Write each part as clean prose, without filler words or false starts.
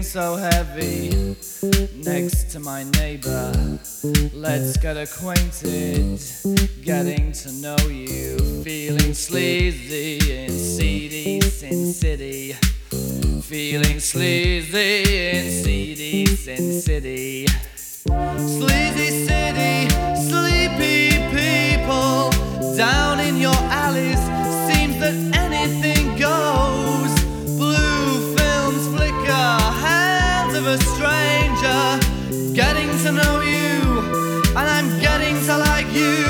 so heavy next to my neighbor. Let's get acquainted, getting to know you. Feeling sleazy in seedy Sin City. Feeling sleazy in seedy Sin City. Sleazy city, sleepy people down in your alleys. Seems that anything goes. Blue films flicker, hands of a stranger. Getting to know you, and I'm getting to like you.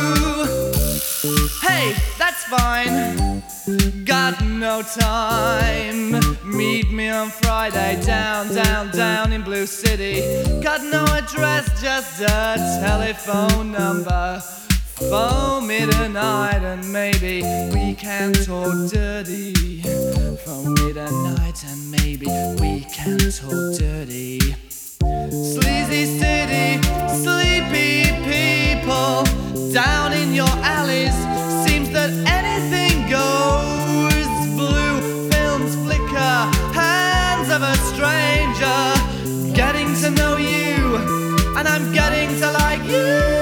Hey, that's fine, got no time. Meet me on Friday down in Blue City. Got no address, just a telephone number. Phone me tonight and maybe we can talk dirty. Phone me tonight and maybe we can talk dirty. Sleazy city, sleepy people down in your alleys. Seems that anything goes. Blue films flicker, hands of a stranger. Getting to know you, and I'm getting to like you.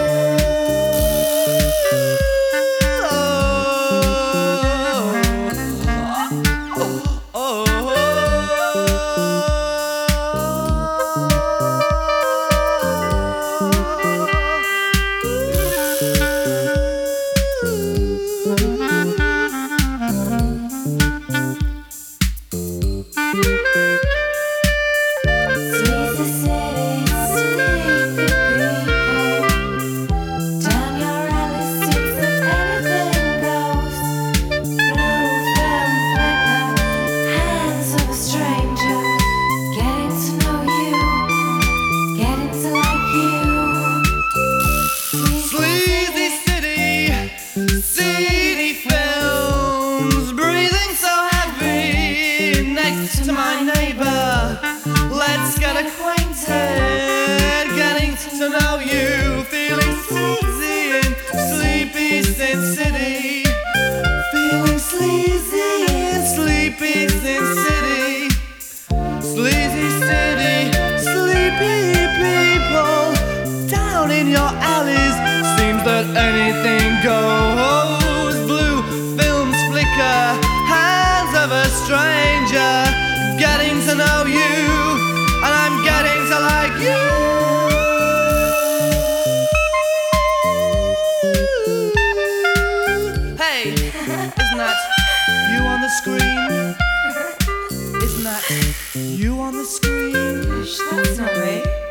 To my neighbor, let's get acquainted, getting to know you. Feeling sleazy in sleepy Sin City. Feeling sleazy in sleepy Sin City. Sleazy city, sleepy people down in your alleys. Seems that anything goes. Blue films flicker, hands of a stranger. Getting to know you, and I'm getting to like you. Hey, isn't that you on the screen? Isn't that you on the screen? That's not me.